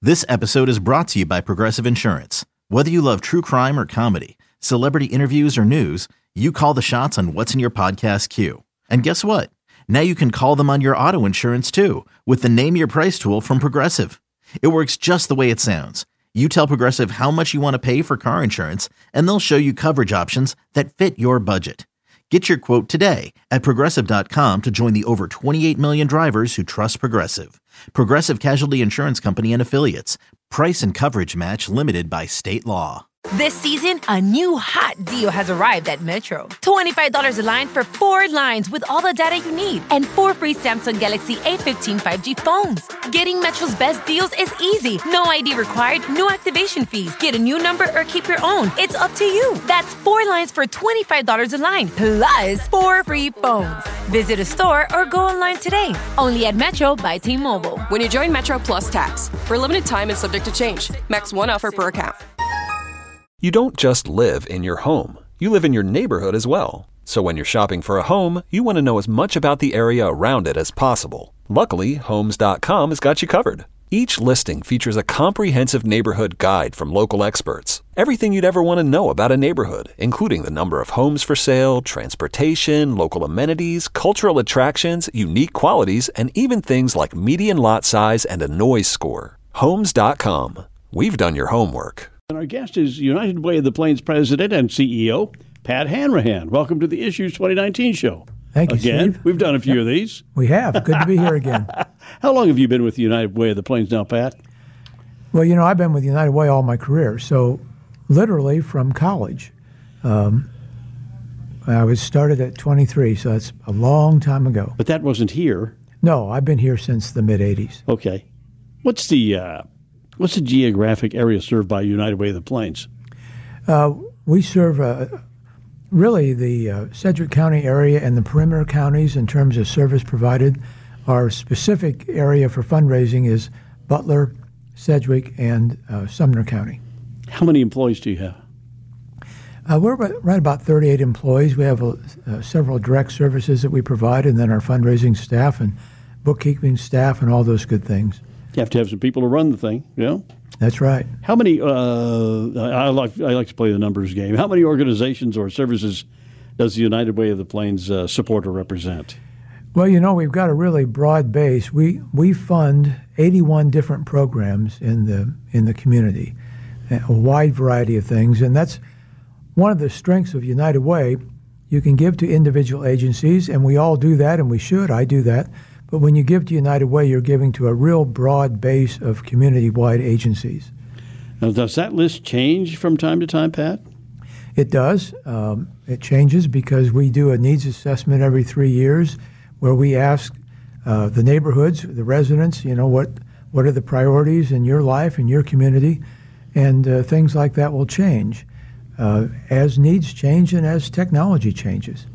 This episode is brought to you by Progressive Insurance. Whether you love true crime or comedy, celebrity interviews or news, you call the shots on what's in your podcast queue. And guess what? Now you can call them on your auto insurance too with the Name Your Price tool from Progressive. It works just the way it sounds. You tell Progressive how much you want to pay for car insurance, and they'll show you coverage options that fit your budget. Get your quote today at Progressive.com to join the over 28 million drivers who trust Progressive. Progressive Casualty Insurance Company and Affiliates. Price and coverage match limited by state law. This season, a new hot deal has arrived at Metro. $25 a line for 4 lines with all the data you need and 4 free Samsung Galaxy A15 5G phones. Getting Metro's best deals is easy. No ID required, no activation fees. Get a new number or keep your own. It's up to you. That's 4 lines for $25 a line, plus 4 free phones. Visit a store or go online today. Only at Metro by T-Mobile. When you join Metro Plus Tax, for a limited time and subject to change. Max 1 offer per account. You don't just live in your home. You live in your neighborhood as well. So when you're shopping for a home, you want to know as much about the area around it as possible. Luckily, Homes.com has got you covered. Each listing features a comprehensive neighborhood guide from local experts. Everything you'd ever want to know about a neighborhood, including the number of homes for sale, transportation, local amenities, cultural attractions, unique qualities, and even things like median lot size and a noise score. Homes.com. We've done your homework. And our guest is United Way of the Plains President and CEO, Pat Hanrahan. Welcome to the Issues 2019 show. Thank you, again, Steve. We've done a few of these. We have. Good to be here again. How long have you been with the United Way of the Plains now, Pat? Well, I've been with United Way all my career, so literally from college. I was started at 23, so that's a long time ago. But that wasn't here. No, I've been here since the mid-'80s. Okay. What's the geographic area served by United Way of the Plains? We serve really the Sedgwick County area and the perimeter counties in terms of service provided. Our specific area for fundraising is Butler, Sedgwick, and Sumner County. How many employees do you have? We're right about 38 employees. We have several direct services that we provide, and then our fundraising staff and bookkeeping staff and all those good things. You have to have some people to run the thing, That's right. How many, I like to play the numbers game. How many organizations or services does the United Way of the Plains support or represent? Well, we've got a really broad base. We fund 81 different programs in the community, a wide variety of things, and that's one of the strengths of United Way. You can give to individual agencies, and we all do that, and we should. I do that. But when you give to United Way, you're giving to a real broad base of community-wide agencies. Now, does that list change from time to time, Pat? It does. It changes because we do a needs assessment every 3 years where we ask the neighborhoods, the residents, what are the priorities in your life, in your community, and things like that will change as needs change and as technology changes.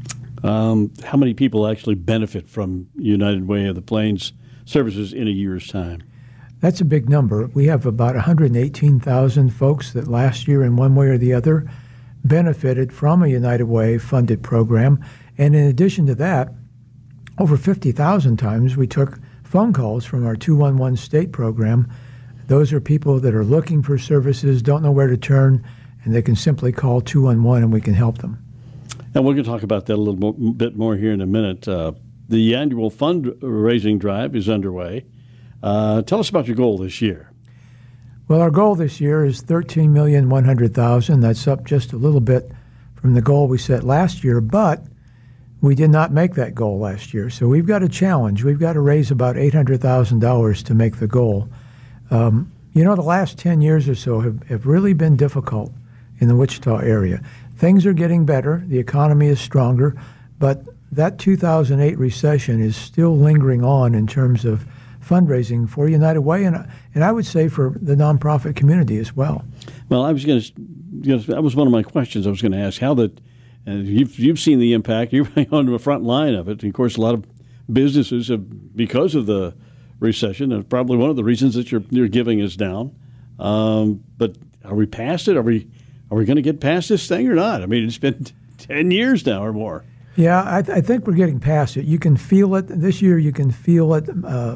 How many people actually benefit from United Way of the Plains services in a year's time? That's a big number. We have about 118,000 folks that last year in one way or the other benefited from a United Way funded program. And in addition to that, over 50,000 times we took phone calls from our 211 state program. Those are people that are looking for services, don't know where to turn, and they can simply call 211 and we can help them. And we're going to talk about that a little bit more here in a minute. The annual fundraising drive is underway. Tell us about your goal this year. Well, our goal this year is $13,100,000. That's up just a little bit from the goal we set last year, but we did not make that goal last year. So we've got a challenge. We've got to raise about $800,000 to make the goal. The last 10 years or so have really been difficult in the Wichita area. Things are getting better. The economy is stronger, but that 2008 recession is still lingering on in terms of fundraising for United Way, and I would say for the nonprofit community as well. Well, that was one of my questions I was going to ask. How that you've seen the impact. You're on the front line of it. And of course, a lot of businesses have, because of the recession, and probably one of the reasons that your giving is down. But are we past it? Are we going to get past this thing or not? I mean, it's been 10 years now or more. Yeah, I think we're getting past it. You can feel it. This year you can feel it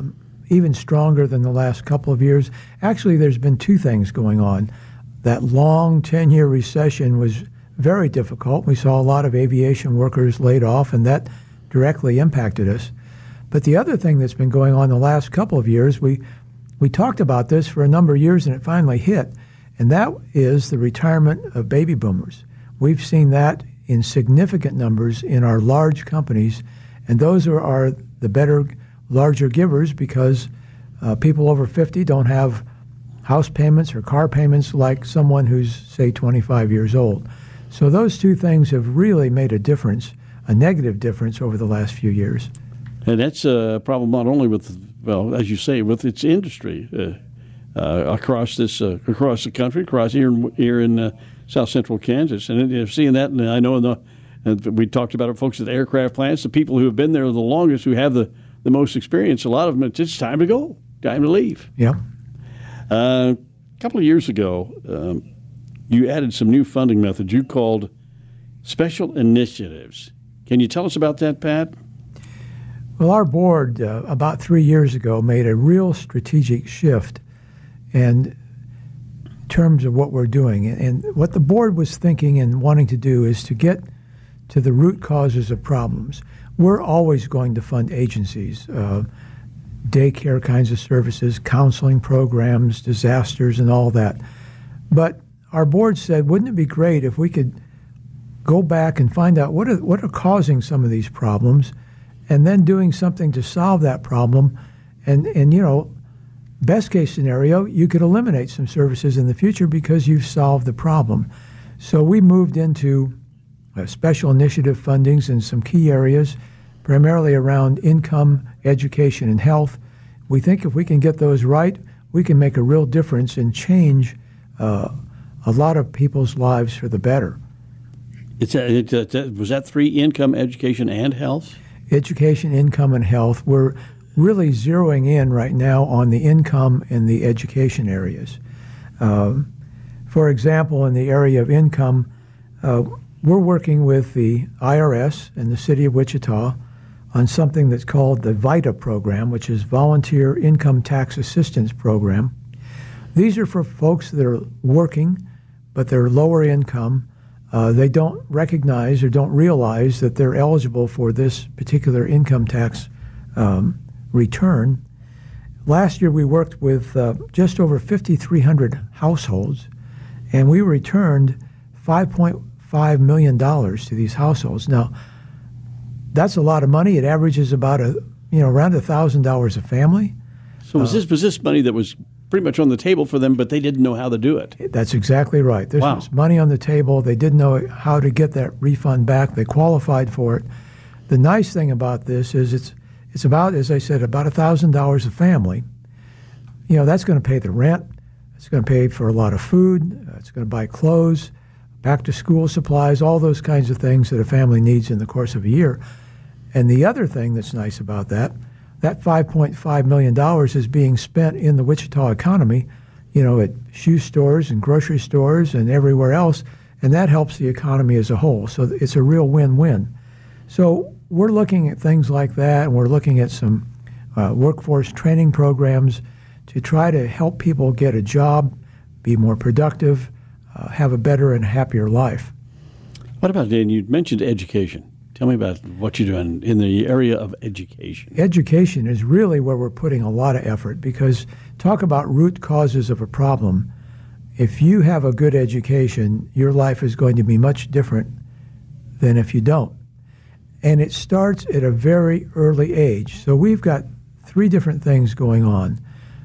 even stronger than the last couple of years. Actually, there's been two things going on. That long 10-year recession was very difficult. We saw a lot of aviation workers laid off, and that directly impacted us. But the other thing that's been going on the last couple of years, we talked about this for a number of years, and it finally hit, and that is the retirement of baby boomers. We've seen that in significant numbers in our large companies, and those are the better, larger givers because people over 50 don't have house payments or car payments like someone who's, say, 25 years old. So those two things have really made a difference, a negative difference over the last few years. And that's a problem not only with, well, as you say, with its industry across the country, across here in South Central Kansas, and seeing that, and I know we talked about it, folks at the aircraft plants, the people who have been there the longest, who have the most experience. A lot of them, it's time to go, time to leave. Yeah. A couple of years ago, you added some new funding methods you called special initiatives. Can you tell us about that, Pat? Well, our board about 3 years ago made a real strategic shift in terms of what we're doing. And what the board was thinking and wanting to do is to get to the root causes of problems. We're always going to fund agencies, daycare kinds of services, counseling programs, disasters, and all that. But our board said, wouldn't it be great if we could go back and find out what are causing some of these problems, and then doing something to solve that problem. And you know, best case scenario, you could eliminate some services in the future because you've solved the problem. So we moved into special initiative fundings in some key areas, primarily around income, education, and health. We think if we can get those right, we can make a real difference and change a lot of people's lives for the better. Was that three: income, education, and health? Education, income, and health. We're really zeroing in right now on the income and the education areas. For example, in the area of income, we're working with the IRS and the City of Wichita on something that's called the VITA program, which is Volunteer Income Tax Assistance Program. These are for folks that are working, but they're lower income. They don't recognize or don't realize that they're eligible for this particular income tax return. Last year we worked with just over 5,300 households, and we returned $5.5 million to these households. Now, that's a lot of money. It averages about around $1,000 a family. So was this money that was pretty much on the table for them, but they didn't know how to do it? That's exactly right. This was money on the table. They didn't know how to get that refund back. They qualified for it. The nice thing about this is it's about, as I said, about $1,000 a family. You know, that's going to pay the rent. It's going to pay for a lot of food. It's going to buy clothes, back to school supplies, all those kinds of things that a family needs in the course of a year. And the other thing that's nice about that $5.5 million is being spent in the Wichita economy, at shoe stores and grocery stores and everywhere else, and that helps the economy as a whole. So it's a real win-win. So we're looking at things like that, and we're looking at some workforce training programs to try to help people get a job, be more productive, have a better and happier life. What about, Dan, you mentioned education. Tell me about what you're doing in the area of education. Education is really where we're putting a lot of effort, because talk about root causes of a problem. If you have a good education, your life is going to be much different than if you don't. And it starts at a very early age. So we've got three different things going on.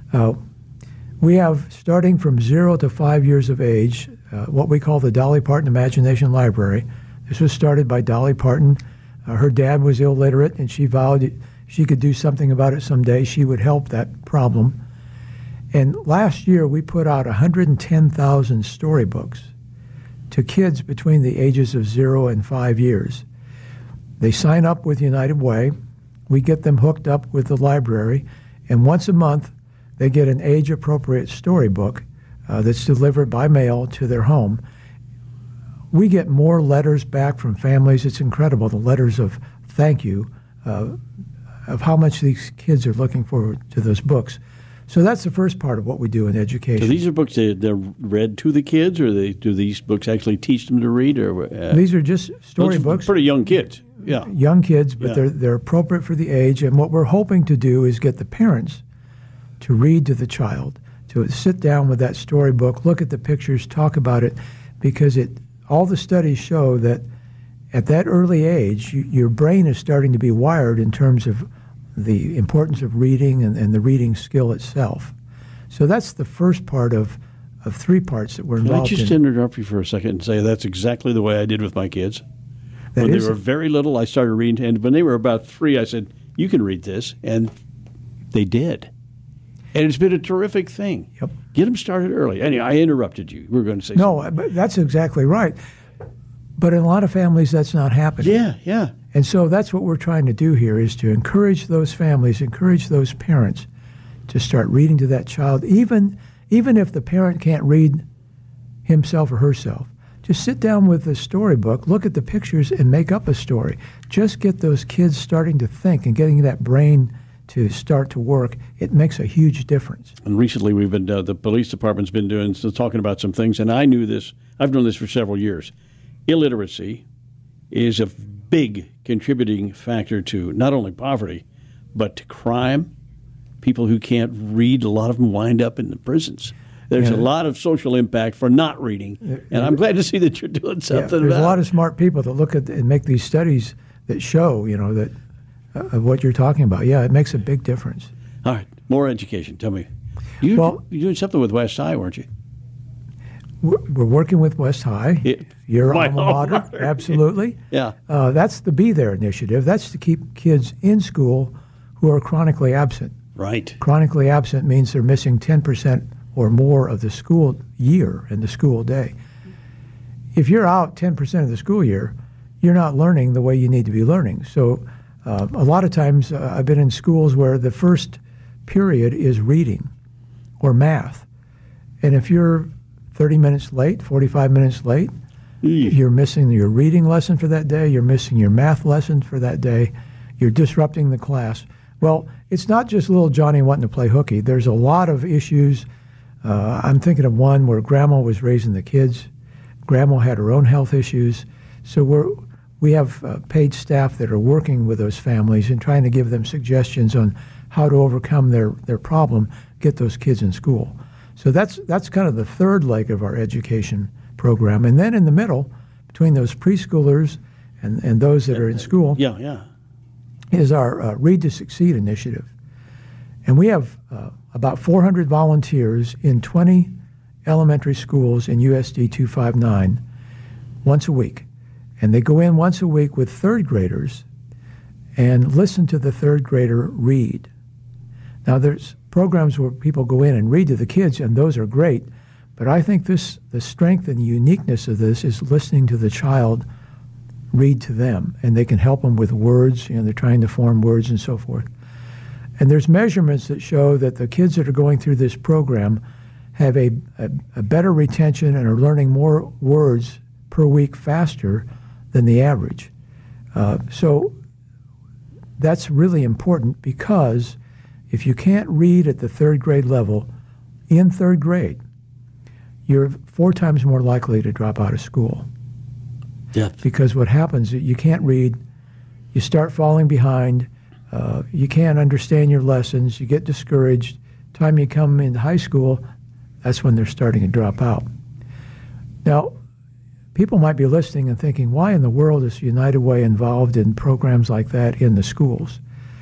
We have, starting from 0 to 5 years of age, what we call the Dolly Parton Imagination Library. This was started by Dolly Parton. Her dad was illiterate, and she vowed if she could do something about it someday, she would help that problem. And last year, we put out 110,000 storybooks to kids between the ages of 0 and 5 years. They sign up with United Way. We get them hooked up with the library, and once a month, they get an age-appropriate storybook that's delivered by mail to their home. We get more letters back from families. It's incredible, the letters of thank you. of how much these kids are looking forward to those books. So that's the first part of what we do in education. So these are books they're read to the kids, or do these books actually teach them to read? Or these are just storybooks. Pretty young kids. Yeah, young kids, but they're appropriate for the age. And what we're hoping to do is get the parents to read to the child, to sit down with that storybook, look at the pictures, talk about it, because all the studies show that at that early age, your brain is starting to be wired in terms of the importance of reading and the reading skill itself. So that's the first part of 3 parts that we're involved in. Can I just interrupt you for a second and say that's exactly the way I did with my kids. When they were very little, I started reading, and when they were about 3, I said, you can read this, and they did. And it's been a terrific thing. Yep. Get them started early. Anyway, I interrupted you. We were going to say something. No, but that's exactly right. But in a lot of families, that's not happening. Yeah. And so that's what we're trying to do here, is to encourage those families, encourage those parents to start reading to that child, even if the parent can't read himself or herself. Just sit down with the storybook, look at the pictures, and make up a story. Just get those kids starting to think and getting that brain to start to work. It makes a huge difference. And recently we've been, the police department's been talking about some things, and I knew this. I've known this for several years. Illiteracy is a big contributing factor to not only poverty, but to crime. People who can't read, a lot of them wind up in the prisons. There's a lot of social impact for not reading, and I'm glad to see that you're doing something about it. There's a lot of smart people that look at and make these studies that show, that of what you're talking about. Yeah, it makes a big difference. All right, more education. Tell me. You're doing something with West High, weren't you? We're working with West High. Your alma mater, absolutely. Yeah. That's the Be There initiative. That's to keep kids in school who are chronically absent. Right. Chronically absent means they're missing 10% or more of the school year and the school day. If you're out 10% of the school year, you're not learning the way you need to be learning. So a lot of times I've been in schools where the first period is reading or math. And if you're 30 minutes late, 45 minutes late, you're missing your reading lesson for that day, you're missing your math lesson for that day, you're disrupting the class. Well, it's not just little Johnny wanting to play hooky. There's a lot of issues. I'm thinking of one where Grandma was raising the kids. Grandma had her own health issues. So we have paid staff that are working with those families and trying to give them suggestions on how to overcome their problem, get those kids in school. So that's kind of the third leg of our education program. And then in the middle, between those preschoolers and those that are in school, is our Read to Succeed initiative. And we have about 400 volunteers in 20 elementary schools in USD 259 once a week. And they go in once a week with third graders and listen to the third grader read. Now, there's programs where people go in and read to the kids, and those are great. But I think the strength and the uniqueness of this is listening to the child read to them. And they can help them with words. They're trying to form words and so forth. And there's measurements that show that the kids that are going through this program have a better retention and are learning more words per week faster than the average. So that's really important, because if you can't read at the third grade level, in third grade, you're 4 times more likely to drop out of school. Yeah. Because what happens is you can't read, you start falling behind, you can't understand your lessons, you get discouraged. Time you come into high school, that's when they're starting to drop out. Now, people might be listening and thinking, why in the world is United Way involved in programs like that in the schools?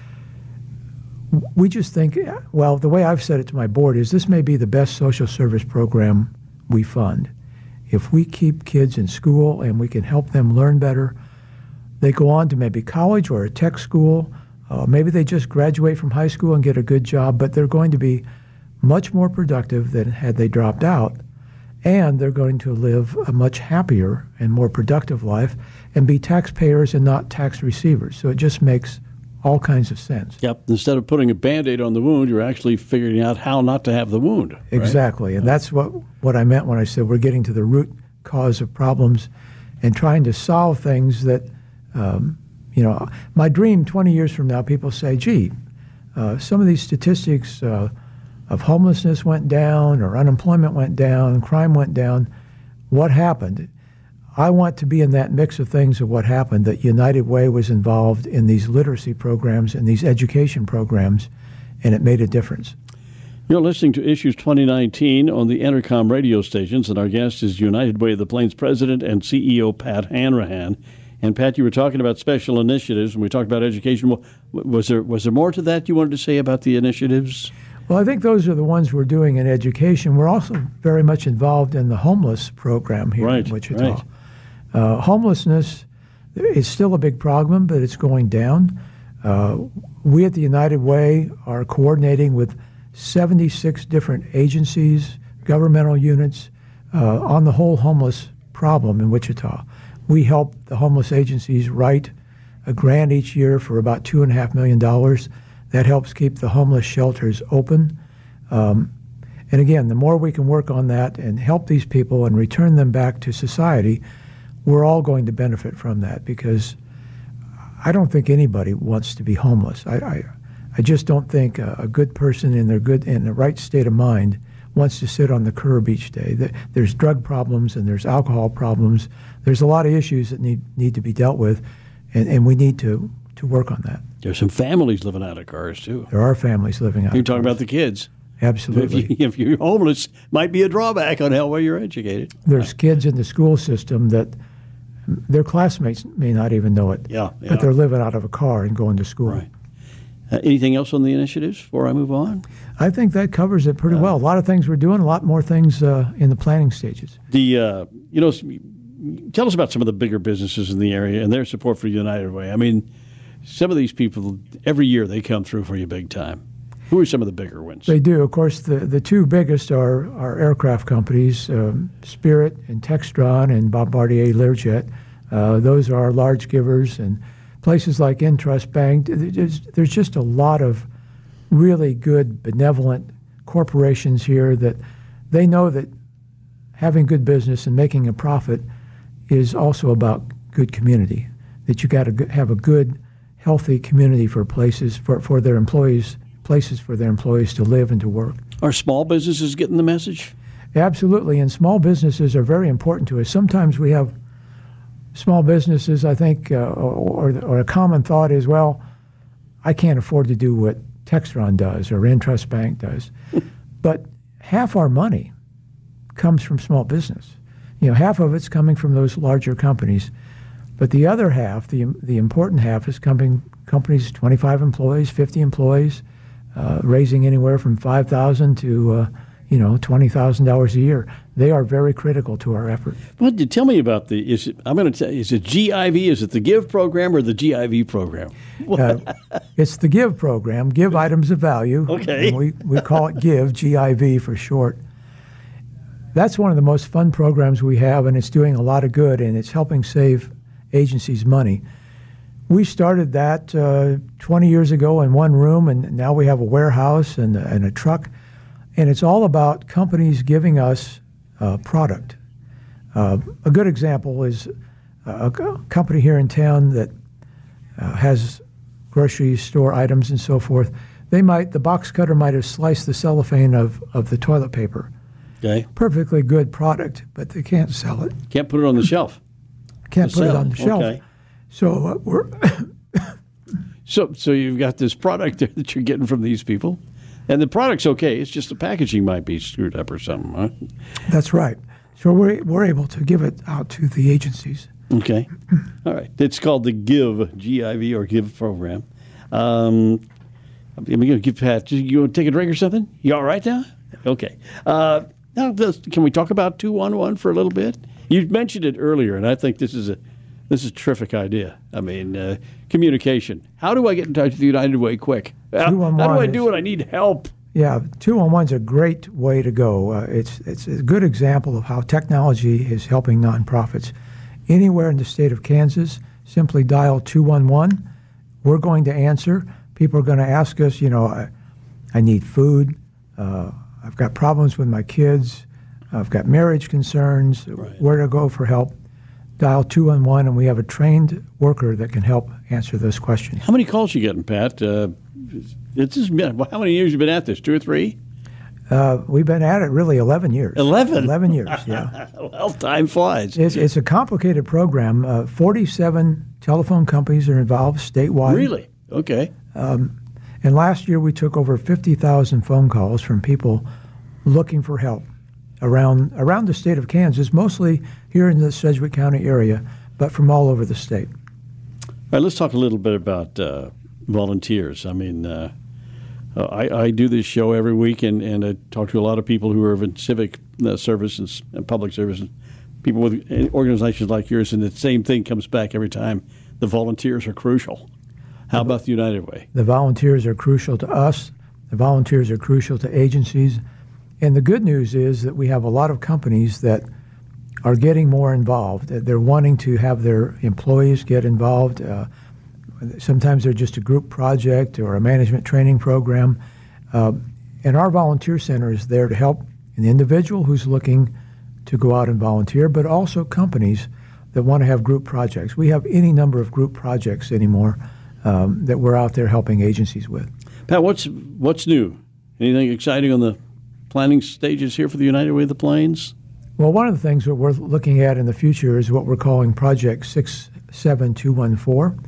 We just think, well, the way I've said it to my board is this may be the best social service program we fund. If we keep kids in school and we can help them learn better, they go on to maybe college or a tech school. Maybe they just graduate from high school and get a good job, but they're going to be much more productive than had they dropped out. And they're going to live a much happier and more productive life and be taxpayers and not tax receivers. So it just makes all kinds of sense. Yep. Instead of putting a Band-Aid on the wound, you're actually figuring out how not to have the wound. Right? Exactly. And that's what I meant when I said we're getting to the root cause of problems and trying to solve things that My dream 20 years from now, people say, gee, some of these statistics of homelessness went down or unemployment went down, crime went down. What happened? I want to be in that mix of things of what happened, that United Way was involved in these literacy programs and these education programs, and it made a difference. You're listening to Issues 2019 on the Entercom radio stations, and our guest is United Way of the Plains President and CEO Pat Hanrahan. And Pat, you were talking about special initiatives, and we talked about education. Was there more to that you wanted to say about the initiatives? Well, I think those are the ones we're doing in education. We're also very much involved in the homeless program here in Wichita. Right. Homelessness is still a big problem, but it's going down. We at the United Way are coordinating with 76 different agencies, governmental units, on the whole homeless problem in Wichita. We help the homeless agencies write a grant each year for about $2.5 million. That helps keep the homeless shelters open. And again, the more we can work on that and help these people and return them back to society, we're all going to benefit from that, because I don't think anybody wants to be homeless. I just don't think a good person in the right state of mind wants to sit on the curb each day. There's drug problems and there's alcohol problems. There's a lot of issues that need to be dealt with, and we need to work on that. There's some families living out of cars, too. There are families living out of cars. You're talking about the kids. Absolutely. If you're homeless, might be a drawback on how well you're educated. There's kids in the school system that their classmates may not even know it, but they're living out of a car and going to school. Right. Anything else on the initiatives before I move on? I think that covers it pretty well. A lot of things we're doing, a lot more things in the planning stages. Tell us about some of the bigger businesses in the area and their support for United Way. I mean, some of these people, every year they come through for you big time. Who are some of the bigger ones? They do. Of course, the two biggest are aircraft companies, Spirit and Textron and Bombardier Learjet. Those are our large givers. And places like Intrust Bank, there's just a lot of really good, benevolent corporations here that they know that having good business and making a profit is also about good community, that you got to have a good, healthy community for places for their employees, places for their employees to live and to work. Are small businesses getting the message? Absolutely, and small businesses are very important to us. Sometimes we have small businesses, I think, or a common thought is, well, I can't afford to do what Textron does or Intrust Bank does. But half our money comes from small business. Half of it's coming from those larger companies. But the other half, the important half, is coming companies, 25 employees, 50 employees, raising anywhere from $5,000 to $20,000 a year. They are very critical to our effort. Well, tell me about is it GIV? Is it the GIVE program or the GIV program? It's the GIVE program, Give Items of Value. Okay. And we call it GIVE, GIV for short. That's one of the most fun programs we have, and it's doing a lot of good, and it's helping save agencies money. We started that 20 years ago in one room, and now we have a warehouse and a truck. And it's all about companies giving us product. A good example is a company here in town that has grocery store items and so forth. The box cutter might have sliced the cellophane of the toilet paper. Okay. Perfectly good product, but they can't sell it. Can't put it on the shelf. Can't put it on the shelf. Okay. So we're So you've got this product there that you're getting from these people. And the product's okay. It's just the packaging might be screwed up or something, huh? That's right. So we're able to give it out to the agencies. Okay. All right. It's called the GIVE, G-I-V, or GIVE program. I'm going to give Pat, you want to take a drink or something? You all right now? Okay. Now, can we talk about 211 for a little bit? You mentioned it earlier, and I think this is a terrific idea. I mean, communication. How do I get in touch with the United Way quick? How do I do it? I need help. Yeah, 211 is a great way to go. It's a good example of how technology is helping nonprofits. Anywhere in the state of Kansas, simply dial 211. We're going to answer. People are going to ask us, I need food. I've got problems with my kids. I've got marriage concerns. Right. Where to go for help. dial 211, and we have a trained worker that can help answer those questions. How many calls you getting, Pat? It's just been, how many years you been at this? 2 or 3? We've been at it really 11 years. 11? 11 years, yeah. Well, time flies. It's a complicated program. 47 telephone companies are involved statewide. Really? Okay. And last year we took over 50,000 phone calls from people looking for help around the state of Kansas, mostly here in the Sedgwick County area, but from all over the state. All right, let's talk a little bit about volunteers. I mean, I do this show every week, and I talk to a lot of people who are in civic service and public service, and people with organizations like yours, and the same thing comes back every time. The volunteers are crucial. How about the United Way? The volunteers are crucial to us. The volunteers are crucial to agencies. And the good news is that we have a lot of companies that are getting more involved. They're wanting to have their employees get involved. Sometimes they're just a group project or a management training program. And our volunteer center is there to help an individual who's looking to go out and volunteer, but also companies that want to have group projects. We have any number of group projects anymore that we're out there helping agencies with. Pat, what's new? Anything exciting on the planning stages here for the United Way of the Plains? Well, one of the things that we're looking at in the future is what we're calling Project 67214.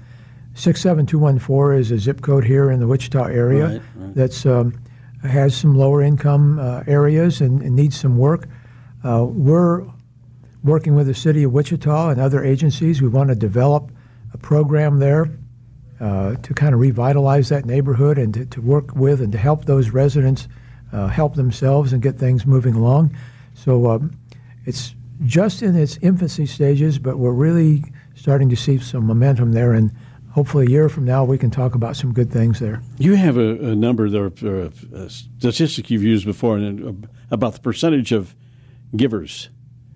67214 is a zip code here in the Wichita area that's has some lower income areas and needs some work. We're working with the city of Wichita and other agencies. We want to develop a program there to kind of revitalize that neighborhood and to work with and to help those residents help themselves and get things moving along. So it's just in its infancy stages, but we're really starting to see some momentum there, and hopefully a year from now we can talk about some good things there. You have a number there, a statistic you've used before about the percentage of givers,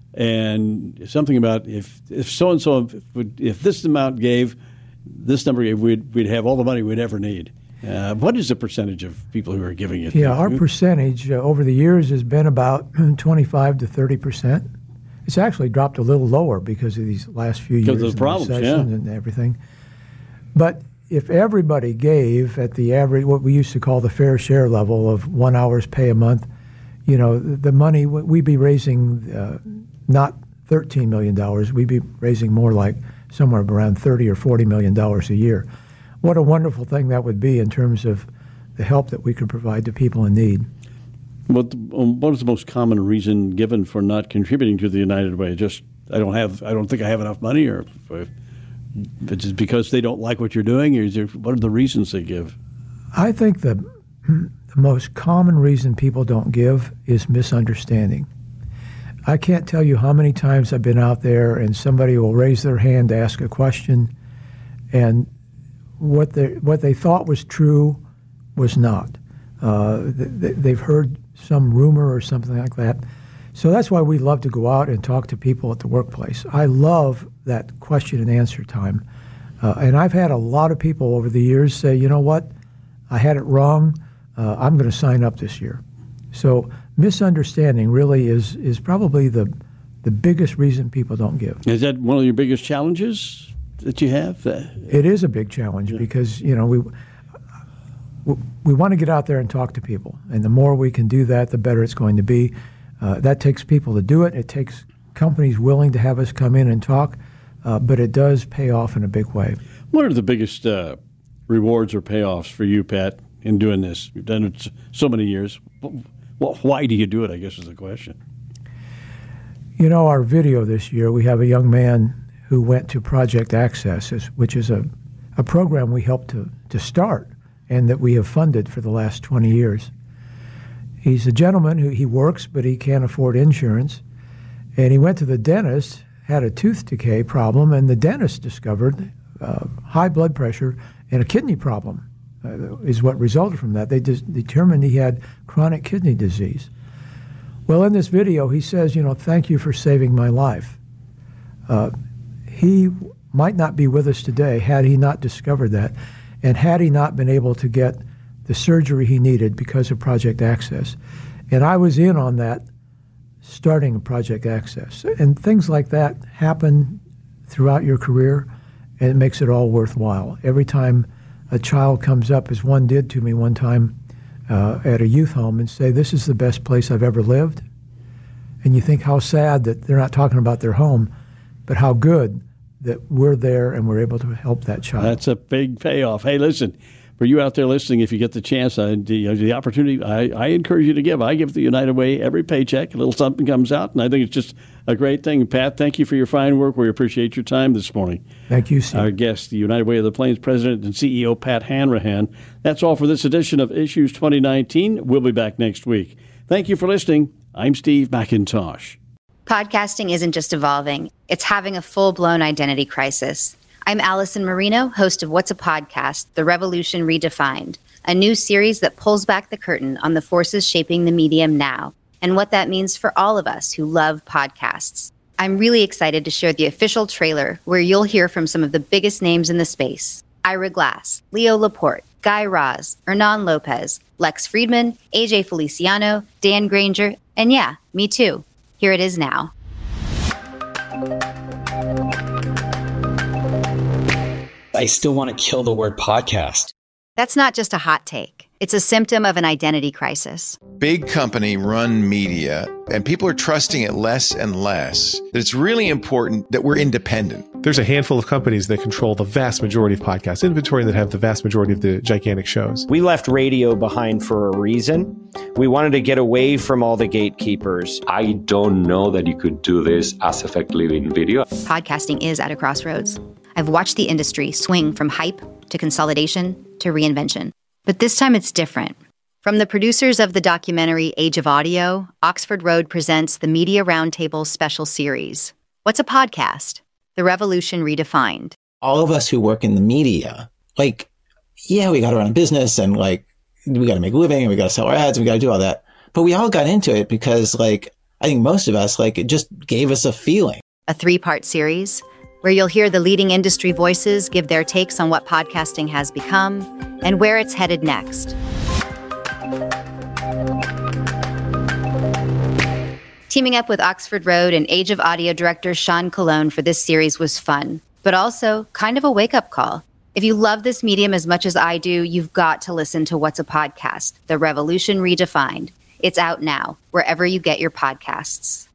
and something about if so-and-so, if this amount gave, this number gave, we'd have all the money we'd ever need. What is the percentage of people who are giving it? Yeah, our percentage over the years has been about 25 to 30%. It's actually dropped a little lower because of these last few years of the problems, and everything. But if everybody gave at the average, what we used to call the fair share level of 1 hour's pay a month, the money, we'd be raising not $13 million. We'd be raising more like somewhere around $30 or $40 million a year. What a wonderful thing that would be in terms of the help that we could provide to people in need. What is the most common reason given for not contributing to the United Way? Just I don't think I have enough money, or it's just because they don't like what you're doing, or what are the reasons they give? I think the most common reason people don't give is misunderstanding. I can't tell you how many times I've been out there and somebody will raise their hand to ask a question, and what they thought was true was not. They've heard some rumor or something like that. So that's why we love to go out and talk to people at the workplace. I love that question and answer time. And I've had a lot of people over the years say, you know what, I had it wrong. I'm going to sign up this year. So misunderstanding really is probably the biggest reason people don't give. Is that one of your biggest challenges that you have? It is a big challenge because, we want to get out there and talk to people. And the more we can do that, the better it's going to be. That takes people to do it. It takes companies willing to have us come in and talk. But it does pay off in a big way. What are the biggest rewards or payoffs for you, Pat, in doing this? You've done it so many years. Why do you do it, I guess, is the question. Our video this year, we have a young man who went to Project Access, which is a program we helped to start and that we have funded for the last 20 years. He's a gentleman he works, but he can't afford insurance. And he went to the dentist, had a tooth decay problem, and the dentist discovered high blood pressure and a kidney problem is what resulted from that. They determined he had chronic kidney disease. Well, in this video, he says, thank you for saving my life. He might not be with us today had he not discovered that, and had he not been able to get the surgery he needed because of Project Access. And I was in on that starting Project Access. And things like that happen throughout your career, and it makes it all worthwhile. Every time a child comes up, as one did to me one time at a youth home, and say, "This is the best place I've ever lived," and you think how sad that they're not talking about their home, but how good that we're there and we're able to help that child. That's a big payoff. Hey, listen, for you out there listening, if you get the chance, the opportunity, I encourage you to give. I give the United Way every paycheck. A little something comes out, and I think it's just a great thing. Pat, thank you for your fine work. We appreciate your time this morning. Thank you, Steve. Our guest, the United Way of the Plains President and CEO, Pat Hanrahan. That's all for this edition of Issues 2019. We'll be back next week. Thank you for listening. I'm Steve McIntosh. Podcasting isn't just evolving, it's having a full-blown identity crisis. I'm Allison Marino, host of What's a Podcast? The Revolution Redefined, a new series that pulls back the curtain on the forces shaping the medium now and what that means for all of us who love podcasts. I'm really excited to share the official trailer where you'll hear from some of the biggest names in the space. Ira Glass, Leo Laporte, Guy Raz, Hernan Lopez, Lex Friedman, AJ Feliciano, Dan Granger, and yeah, me too. Here it is now. I still want to kill the word podcast. That's not just a hot take. It's a symptom of an identity crisis. Big company run media, and people are trusting it less and less. It's really important that we're independent. There's a handful of companies that control the vast majority of podcast inventory that have the vast majority of the gigantic shows. We left radio behind for a reason. We wanted to get away from all the gatekeepers. I don't know that you could do this as effectively in video. Podcasting is at a crossroads. I've watched the industry swing from hype to consolidation to reinvention. But this time it's different. From the producers of the documentary Age of Audio, Oxford Road presents the Media Roundtable special series. What's a podcast? The Revolution Redefined. All of us who work in the media, we got to run a business and we got to make a living and we got to sell our ads and we got to do all that. But we all got into it because I think most of us, it just gave us a feeling. A 3-part series where you'll hear the leading industry voices give their takes on what podcasting has become and where it's headed next. Teaming up with Oxford Road and Age of Audio director Sean Colon for this series was fun, but also kind of a wake-up call. If you love this medium as much as I do, you've got to listen to What's a Podcast? The Revolution Redefined. It's out now, wherever you get your podcasts.